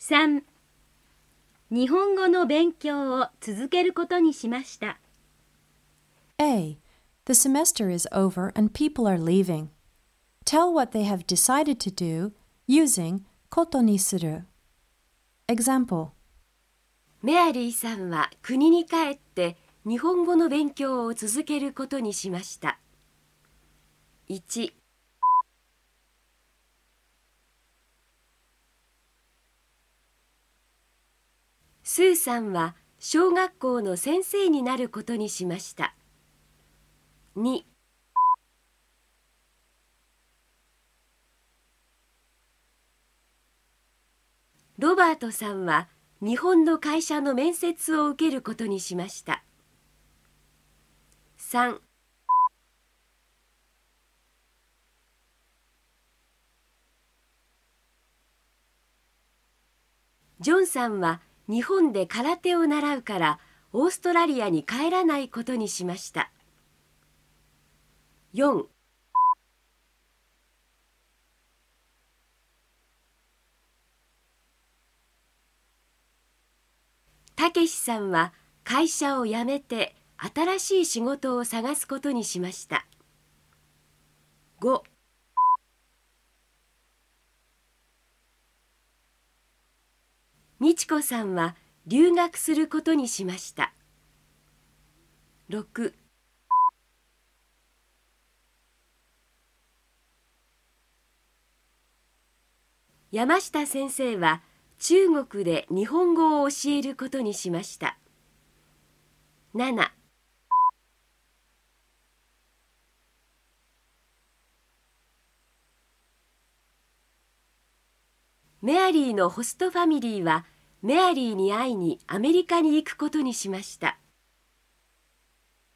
3、日本語の勉強を続けることにしました。 A. The semester is over and people are leaving. Tell what they have decided to do using ことにする。Example. メアリーさんは国に帰って日本語の勉強を続けることにしました。1、スーさんは小学校の先生になることにしました。2、ロバートさんは日本の会社の面接を受けることにしました。3、ジョンさんは日本で空手を習うからオーストラリアに帰らないことにしました。4、たけしさんは会社を辞めて新しい仕事を探すことにしました。5、みちこさんは留学することにしました。6、山下先生は中国で日本語を教えることにしました。7、メアリーのホストファミリーはメアリーに会いにアメリカに行くことにしました。